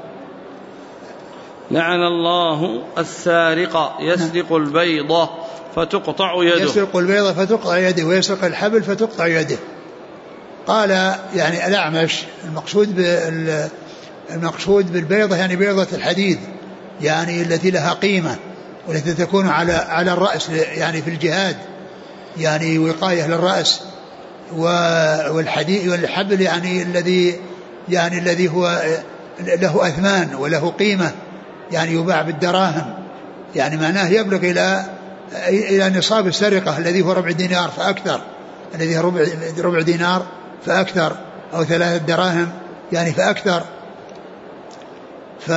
لعن الله السارق يسرق البيضة فتقطع يده يسرق البيضة فتقطع يده ويسرق الحبل فتقطع يده. قال يعني الأعمش المقصود بال المقصود بالبيضة يعني بيضة الحديد، يعني التي لها قيمة والتي تكون على على الرأس يعني في الجهاد، يعني وقاية للرأس، والحديد والحبل يعني الذي يعني الذي هو له أثمان وله قيمة، يعني يباع بالدراهم، يعني معناه يبلغ إلى إلى نصاب السرقة الذي هو ربع دينار فأكثر، الذي هو ربع ربع دينار فأكثر أو ثلاثة دراهم يعني فأكثر. ف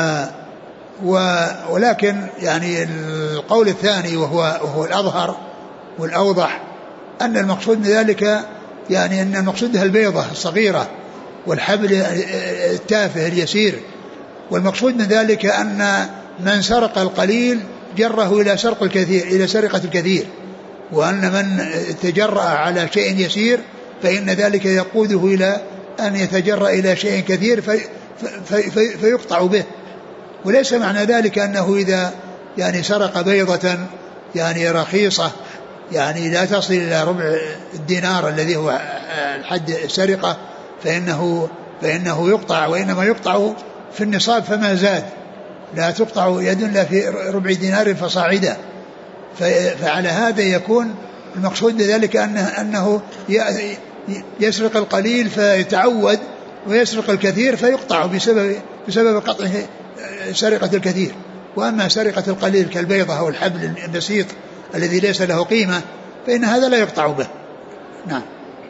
ولكن يعني القول الثاني وهو وهو الأظهر والأوضح أن المقصود من ذلك يعني أن المقصود بها البيضة الصغيرة والحبل التافه اليسير، والمقصود من ذلك أن من سرق القليل جره إلى سرق الكثير إلى سرقة الكثير، وأن من تجرأ على شيء يسير فإن ذلك يقوده إلى أن يتجرأ إلى شيء كثير في في في فيقطع به. وليس معنى ذلك أنه إذا يعني سرق بيضة يعني رخيصة يعني لا تصل إلى ربع الدينار الذي هو الحد السرقة فإنه فإنه يقطع، وإنما يقطع في النصاب فما زاد، لا تقطع يد إلا في ربع دينار فصاعدا. فعلى هذا يكون المقصود بذلك أنه, أنه يسرق القليل فيتعود ويسرق الكثير فيقطع بسبب بسبب قطعه سرقة الكثير. وأما سرقة القليل كالبيضة أو الحبل البسيط الذي ليس له قيمة فإن هذا لا يقطع به. نعم.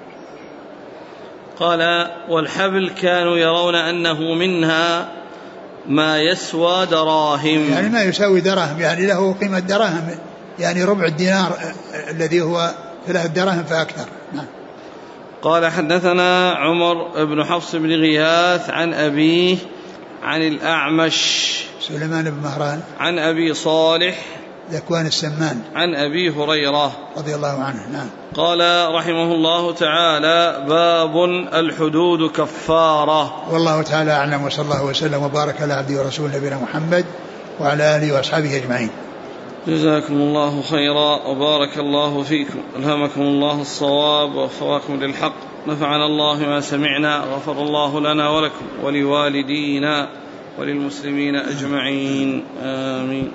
قال والحبل كانوا يرون أنه منها ما يسوى دراهم، يعني ما يساوي دراهم، يعني له قيمة دراهم، يعني ربع الدينار الذي هو ثلاث دراهم فأكثر. نعم. قال حدثنا عمر بن حفص بن غياث عن أبيه عن الأعمش سليمان بن مهران عن أبي صالح ذكوان السمان عن أبي هريرة رضي الله عنه. نعم. قال رحمه الله تعالى: باب الحدود كفارة. والله تعالى أعلم، وصلى الله وسلم وبارك على عبده ورسوله نبينا محمد وعلى آله وأصحابه أجمعين. جزاكم الله خيرا وبارك الله فيكم، ألهمكم الله الصواب ووفقكم للحق، نفعنا الله ما سمعنا، غفر الله لنا ولكم ولوالدينا وللمسلمين أجمعين، آمين.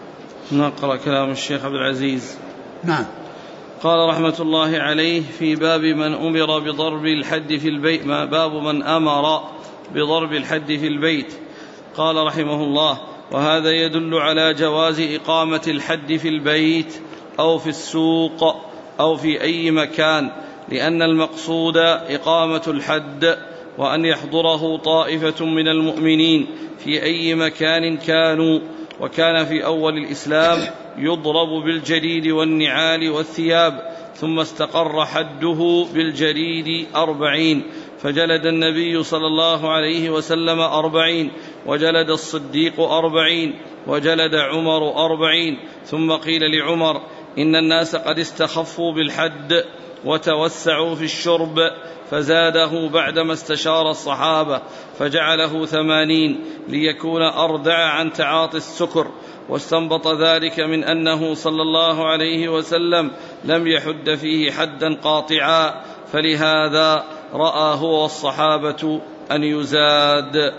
نقرأ كلام الشيخ عبد العزيز. نعم. قال رحمة الله عليه: في باب من أمر بضرب الحد في البيت، ما باب من أمر بضرب الحد في البيت. قال رحمه الله: وهذا يدل على جواز إقامة الحد في البيت أو في السوق أو في أي مكان، لأن المقصود إقامة الحد وأن يحضره طائفة من المؤمنين في أي مكان كانوا. وكان في أول الإسلام يضرب بالجريد والنعال والثياب، ثم استقر حده بالجريد أربعين، فجلد النبي صلى الله عليه وسلم أربعين، وجلد الصديق أربعين، وجلد عمر أربعين. ثم قيل لعمر: إن الناس قد استخفوا بالحد وتوسعوا في الشرب، فزاده بعدما استشار الصحابة فجعله ثمانين ليكون أردع عن تعاطي السكر، واستنبط ذلك من أنه صلى الله عليه وسلم لم يحد فيه حدا قاطعا، فلهذا رأى هو والصحابة أن يزاد.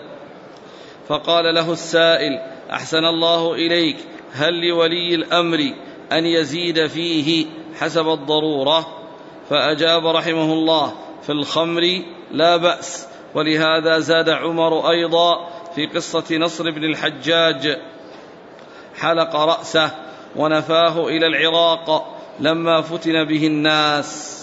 فقال له السائل: أحسن الله إليك، هل لولي الأمر أن يزيد فيه حسب الضرورة؟ فأجاب رحمه الله: في الخمر لا بأس. ولهذا زاد عمر أيضا في قصة نصر بن الحجاج: حلق رأسه ونفاه إلى العراق لما فتن به الناس.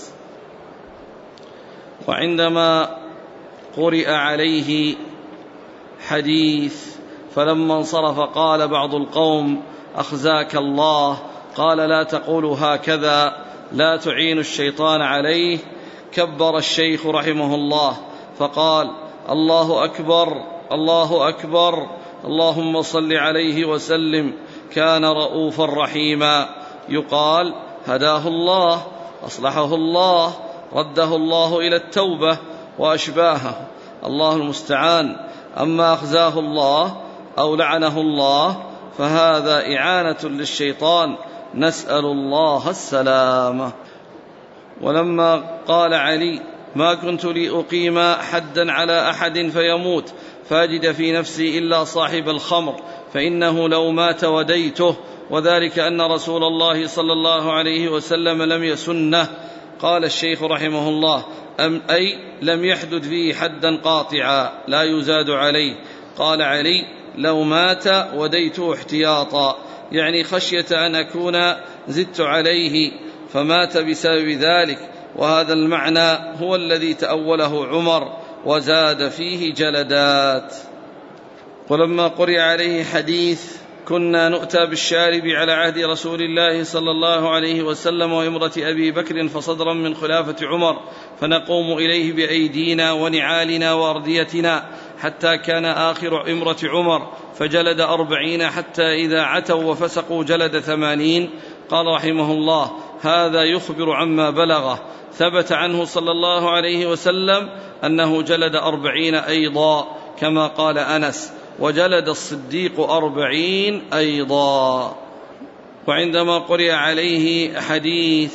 وعندما قرئ عليه حديث فلما انصرف قال بعض القوم: أخزاك الله، قال: لا تقولوا هكذا، لا تعين الشيطان عليه. كبر الشيخ رحمه الله فقال: الله أكبر، الله أكبر، اللهم صل عليه وسلم، كان رؤوفا رحيما. يقال: هداه الله، أصلحه الله، رده الله إلى التوبة وأشباهه، الله المستعان. أما أخزاه الله أو لعنه الله فهذا إعانة للشيطان، نسأل الله السلامة. ولما قال علي: ما كنت لأقيم حدا على أحد فيموت فاجد في نفسي إلا صاحب الخمر، فإنه لو مات وديته، وذلك أن رسول الله صلى الله عليه وسلم لم يسنه. قال الشيخ رحمه الله: أم أي لم يحدث فيه حدا قاطعا لا يزاد عليه. قال علي: لو مات وديته احتياطا، يعني خشية أن أكون زدت عليه، فمات بسبب ذلك. وهذا المعنى هو الذي تأوله عمر وزاد فيه جلدات. ولما قرئ عليه حديث: كنا نؤتى بالشارب على عهد رسول الله صلى الله عليه وسلم وإمرة أبي بكر فصدرا من خلافة عمر، فنقوم إليه بأيدينا ونعالنا وأرديتنا، حتى كان آخر إمرة عمر فجلد أربعين، حتى إذا عتوا وفسقوا جلد ثمانين. قال رحمه الله: هذا يخبر عما بلغه، ثبت عنه صلى الله عليه وسلم أنه جلد أربعين أيضا كما قال أنس، وجلد الصديق أربعين أيضا. وعندما قرئ عليه حديث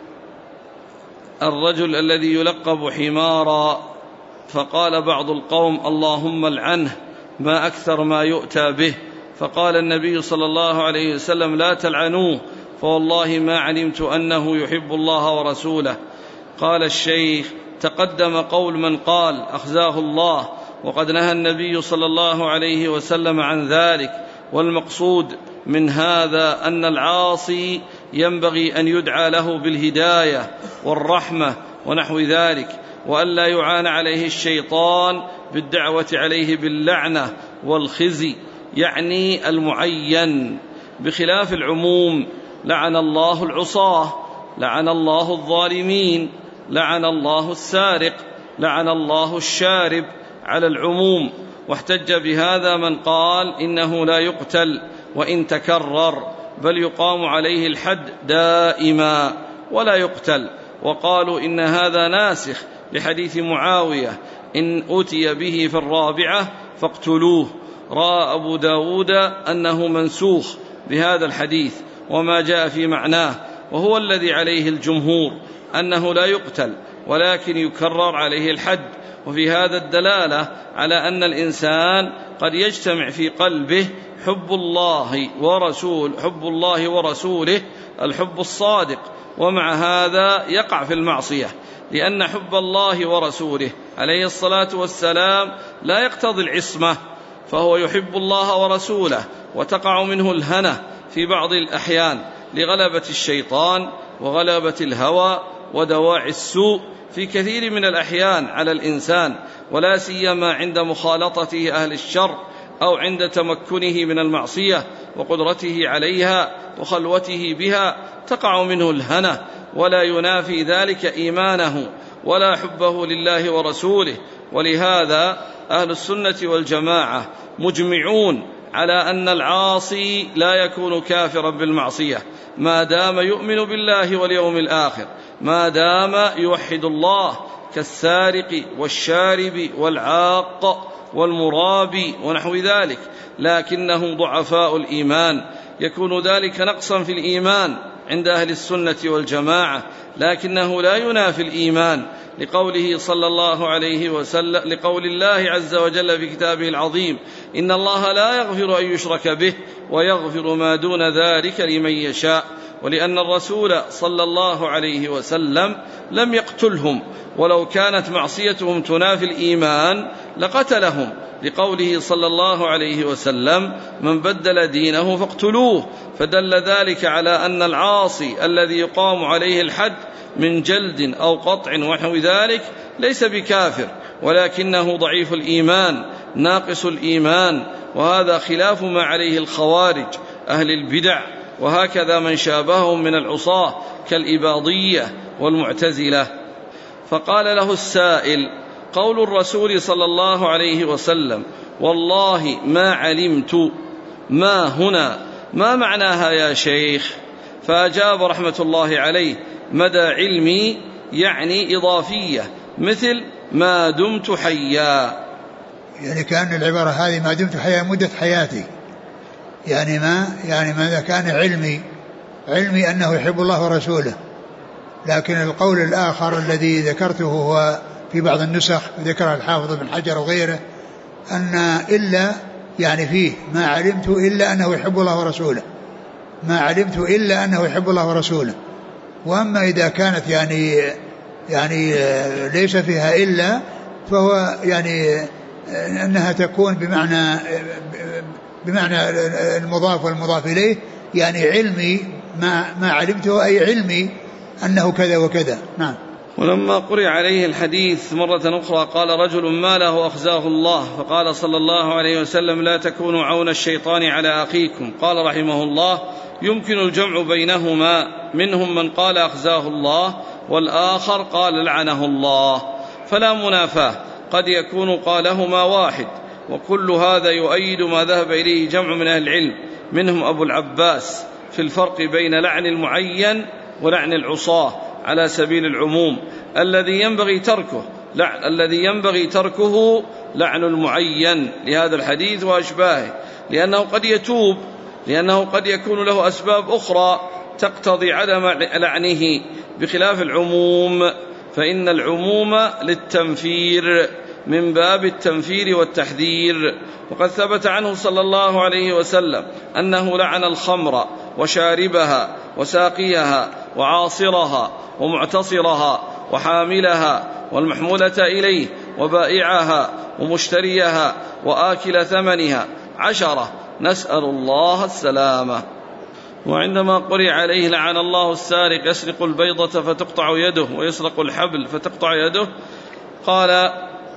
الرجل الذي يلقب حمارا، فقال بعض القوم: اللهم العنه، ما أكثر ما يؤتى به. فقال النبي صلى الله عليه وسلم: لا تلعنوه، فوالله ما علمت أنه يحب الله ورسوله. قال الشيخ: تقدم قول من قال: أخزاه الله، وقد نهى النبي صلى الله عليه وسلم عن ذلك. والمقصود من هذا أن العاصي ينبغي أن يدعى له بالهداية والرحمة ونحو ذلك، وأن لا يعان عليه الشيطان بالدعوة عليه باللعنة والخزي، يعني المعين، بخلاف العموم: لعن الله العصاة، لعن الله الظالمين، لعن الله السارق، لعن الله الشارب على العموم. واحتج بهذا من قال إنه لا يقتل وإن تكرر، بل يقام عليه الحد دائما ولا يقتل. وقالوا إن هذا ناسخ لحديث معاوية إن أتي به في الرابعة فاقتلوه. رأى أبو داود أنه منسوخ بهذا الحديث وما جاء في معناه، وهو الذي عليه الجمهور أنه لا يقتل ولكن يكرر عليه الحد. وفي هذا الدلالة على أن الإنسان قد يجتمع في قلبه حب الله ورسول حب الله ورسوله الحب الصادق، ومع هذا يقع في المعصية، لأن حب الله ورسوله عليه الصلاة والسلام لا يقتضي العصمة، فهو يحب الله ورسوله وتقع منه الهنة في بعض الأحيان لغلبة الشيطان وغلبة الهوى ودواعي السوء في كثير من الأحيان على الإنسان، ولا سيما عند مخالطته أهل الشر أو عند تمكنه من المعصية وقدرته عليها وخلوته بها تقع منه الهنة، ولا ينافي ذلك إيمانه ولا حبه لله ورسوله. ولهذا أهل السنة والجماعة مجمعون على أن العاصي لا يكون كافرا بالمعصية ما دام يؤمن بالله واليوم الآخر، ما دام يوحد الله، كالسارق والشارب والعاق والمرابي ونحو ذلك، لكنهم ضعفاء الإيمان. يكون ذلك نقصا في الإيمان عند أهل السنة والجماعة، لكنه لا ينافي الإيمان، لقوله صلى الله عليه وسلم لقول الله عز وجل في كتابه العظيم: إن الله لا يغفر أن يشرك به ويغفر ما دون ذلك لمن يشاء. ولأن الرسول صلى الله عليه وسلم لم يقتلهم، ولو كانت معصيتهم تنافي الإيمان لقتلهم، لقوله صلى الله عليه وسلم: من بدل دينه فاقتلوه. فدل ذلك على أن العاصي الذي يقام عليه الحد من جلد أو قطع ونحو ذلك ليس بكافر، ولكنه ضعيف الإيمان ناقص الإيمان، وهذا خلاف ما عليه الخوارج أهل البدع، وهكذا من شابههم من العصاة كالإباضية والمعتزلة. فقال له السائل: قول الرسول صلى الله عليه وسلم: والله ما علمت، ما هنا ما معناها يا شيخ؟ فأجاب رحمة الله عليه: مدى علمي يعني إضافية، مثل ما دمت حيا. يعني كان العبارة هذه ما دمت حيا مدة حياتي، يعني ما يعني ماذا كان علمي علمي أنه يحب الله ورسوله. لكن القول الآخر الذي ذكرته هو في بعض النسخ ذكر الحافظ بن حجر وغيره أن إلا يعني فيه ما علمت إلا أنه يحب الله ورسوله، ما علمت إلا أنه يحب الله ورسوله. وأما إذا كانت يعني يعني ليس فيها إلا، فهو يعني أنها تكون بمعنى بمعنى المضاف والمضاف إليه، يعني علمي ما ما علمته أي علمي أنه كذا وكذا. نعم. ولما قرئ عليه الحديث مرة أخرى قال رجل ما له أخزاه الله، فقال صلى الله عليه وسلم: لا تكونوا عون الشيطان على أخيكم. قال رحمه الله: يمكن الجمع بينهما، منهم من قال أخزاه الله والآخر قال لعنه الله، فلا منافاة، قد يكون قالهما واحد. وكل هذا يؤيد ما ذهب إليه جمع من أهل العلم، منهم أبو العباس في الفرق بين لعن المعين ولعن العصاة على سبيل العموم. الذي ينبغي تركه لعن الذي ينبغي تركه لعن المعين لهذا الحديث وأشباهه، لأنه قد يتوب، لأنه قد يكون له أسباب أخرى تقتضي عدم لعنه، بخلاف العموم، فإن العموم للتنفير من باب التنفير والتحذير. وقد ثبت عنه صلى الله عليه وسلم أنه لعن الخمر وشاربها وساقيها وعاصرها ومعتصرها وحاملها والمحمولة إليه وبائعها ومشتريها وآكل ثمنها عشرة، نسأل الله السلامة. وعندما قرئ عليه لعن الله السارق يسرق البيضة فتقطع يده ويسرق الحبل فتقطع يده، قال: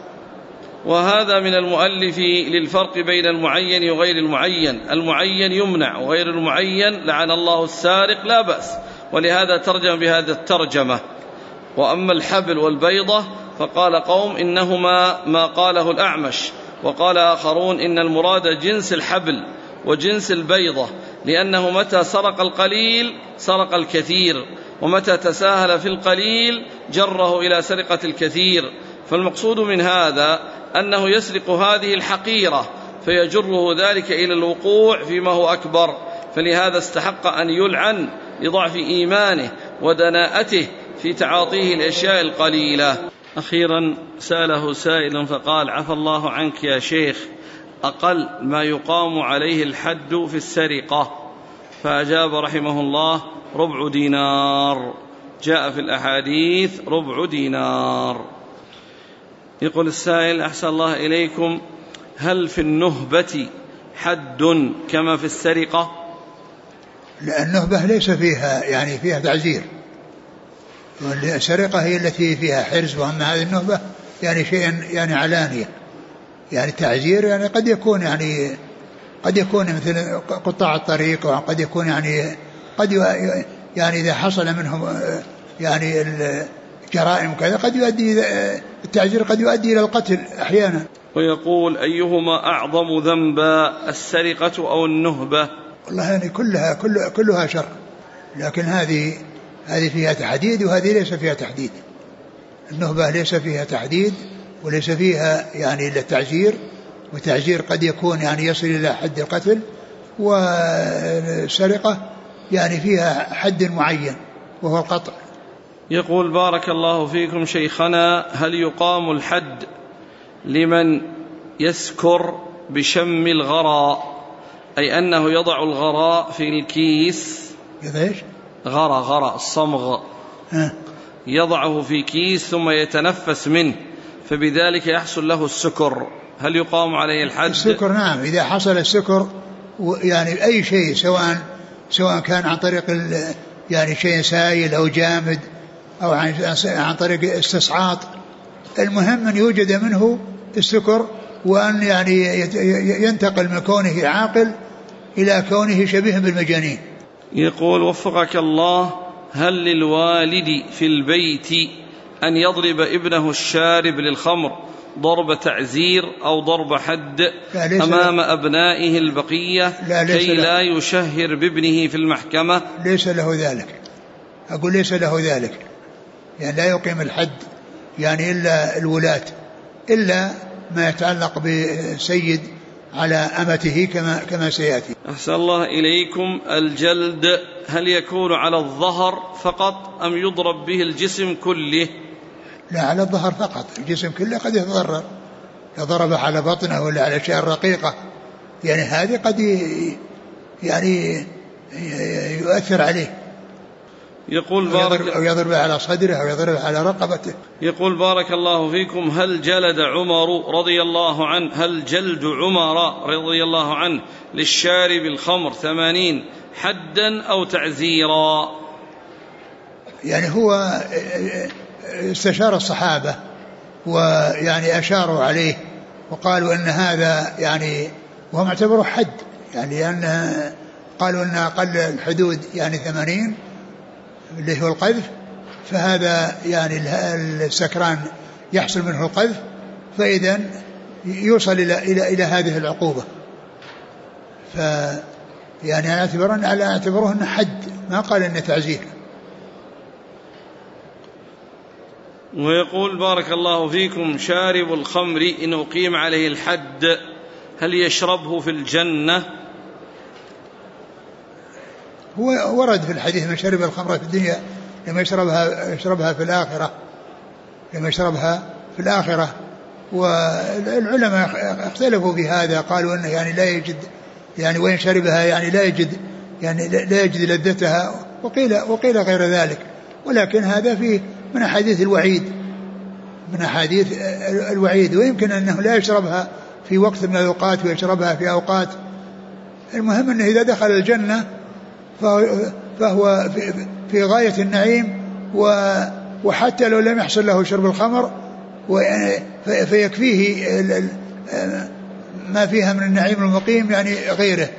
وهذا من المؤلف للفرق بين المعين وغير المعين، المعين يمنع وغير المعين لعن الله السارق لا بأس، ولهذا ترجم بهذا الترجمة. وأما الحبل والبيضة فقال قوم إنهما ما قاله الأعمش، وقال آخرون إن المراد جنس الحبل وجنس البيضة، لأنه متى سرق القليل سرق الكثير، ومتى تساهل في القليل جره إلى سرقة الكثير. فالمقصود من هذا أنه يسرق هذه الحقيرة فيجره ذلك إلى الوقوع فيما هو أكبر، فلهذا استحق أن يلعن لضعف إيمانه ودناءته في تعاطيه الأشياء القليلة. أخيرا سأله سائل فقال: عفى الله عنك يا شيخ، أقل ما يقام عليه الحد في السرقة؟ فأجاب رحمه الله: ربع دينار، جاء في الأحاديث ربع دينار. يقول السائل: أحسن الله إليكم، هل في النهبة حد كما في السرقة؟ لا، النهبة ليس فيها يعني فيها تعزير، والسرقة هي التي فيها حرز، وأما هذه النهبة يعني شيء يعني علانية، يعني تعزير يعني قد يكون يعني قد يكون مثل قطاع الطريق، وقد يكون يعني قد يعني إذا حصل منهم يعني الجرائم كذا قد يؤدي التعزير قد يؤدي إلى القتل أحيانا. ويقول: أيهما أعظم ذنبا، السرقة أو النهبة؟ والله يعني كلها كل كلها شر، لكن هذه هذه فيها تحديد وهذه ليس فيها تحديد. النهبة ليس فيها تحديد وليس فيها يعني إلا التعزير، والتعزير قد يكون يعني يصل إلى حد القتل، والسرقة يعني فيها حد معين وهو القطع. يقول: بارك الله فيكم شيخنا، هل يقام الحد لمن يسكر بشم الغراء، أي أنه يضع الغراء في الكيس؟ إيش؟ غراء غراء الصمغ، ها. يضعه في كيس ثم يتنفس منه فبذلك يحصل له السكر، هل يقام عليه الحد؟ السكر نعم، إذا حصل السكر يعني أي شيء، سواء سواء كان عن طريق يعني شيء سائل أو جامد أو عن عن طريق استصعاط، المهم أن يوجد منه السكر، وأن يعني ينتقل من كونه عاقل إلى كونه شبيه بالمجانين. يقول: وفقك الله، هل للوالد في البيت أن يضرب ابنه الشارب للخمر ضرب تعزير أو ضرب حد أمام أبنائه البقية لا كي لا يشهر بابنه في المحكمة؟ ليس له ذلك، أقول ليس له ذلك، يعني لا يقيم الحد يعني إلا الولاة، إلا ما يتعلق بسيد على أمته كما كما سيأتي. أحسن الله إليكم، الجلد هل يكون على الظهر فقط أم يضرب به الجسم كله؟ لا، على الظهر فقط، الجسم كله قد يتضرر، يضرب على بطنه ولا على شيء رقيقة، يعني هذه قد يعني يؤثر عليه. يقول بارك أو يضرب على صدره أو يضرب على رقبته. يقول: بارك الله فيكم، هل جلد عمر رضي الله عنه هل جلد عمر رضي الله عنه للشارب الخمر ثمانين حدا أو تعزيرا؟ يعني هو استشار الصحابة ويعني أشاروا عليه وقالوا أن هذا يعني، وهم اعتبروا حد، يعني لأن قالوا أن أقل الحدود يعني ثمانين اللي هو القذف، فهذا يعني السكران يحصل منه القذف، فإذا يوصل إلى إلى إلى هذه العقوبة. ف يعني أنا أعتبرون على اعتبروه أنه حد، ما قال أنه تعزير. ويقول: بارك الله فيكم، شارب الخمر إن أقيم عليه الحد هل يشربه في الجنة؟ هو ورد في الحديث: من شرب الخمر في الدنيا لما يشربها يشربها في الآخرة، لما يشربها في الآخرة. والعلماء اختلفوا في هذا، قالوا أنه يعني لا يجد، يعني وين شربها يعني لا يجد يعني لا يجد لذتها، وقيل وقيل غير ذلك، ولكن هذا فيه من أحاديث الوعيد، من أحاديث الوعيد، ويمكن أنه لا يشربها في وقت من الأوقات ويشربها في أوقات. المهم أنه إذا دخل الجنة فهو في غاية النعيم، وحتى لو لم يحصل له شرب الخمر فيكفيه ما فيها من النعيم المقيم يعني غيره.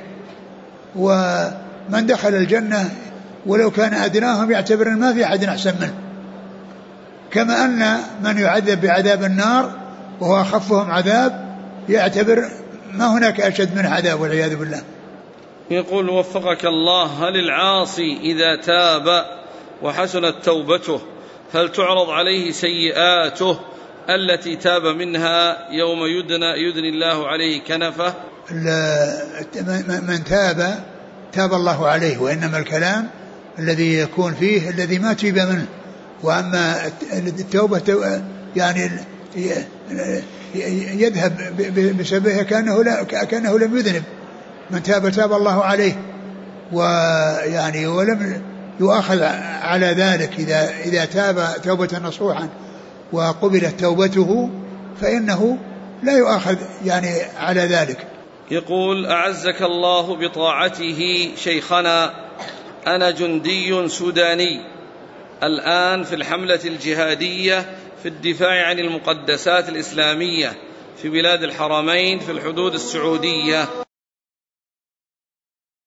ومن دخل الجنة ولو كان أدناهم يعتبر ما في أحد أحسن منه، كما أن من يعذب بعذاب النار وهو أخفهم عذاب يعتبر ما هناك أشد من عذاب والعياذ بالله. يقول وفقك الله: هل العاصي إذا تاب وحسنت توبته هل تعرض عليه سيئاته التي تاب منها يوم يدنى يدني الله عليه كنفه؟ من تاب تاب الله عليه، وإنما الكلام الذي يكون فيه الذي ما تيب منه، وأما التوبة يعني يذهب بسببها كأنه, لا كأنه لم يذنب. من تاب تاب الله عليه، ويعني ولم يؤاخذ على ذلك. إذا, إذا تاب توبة نصوحا وقبلت توبته فإنه لا يؤاخذ يعني على ذلك. يقول: أعزك الله بطاعته شيخنا، أنا جندي سوداني الآن في الحملة الجهادية في الدفاع عن المقدسات الإسلامية في بلاد الحرمين في الحدود السعودية.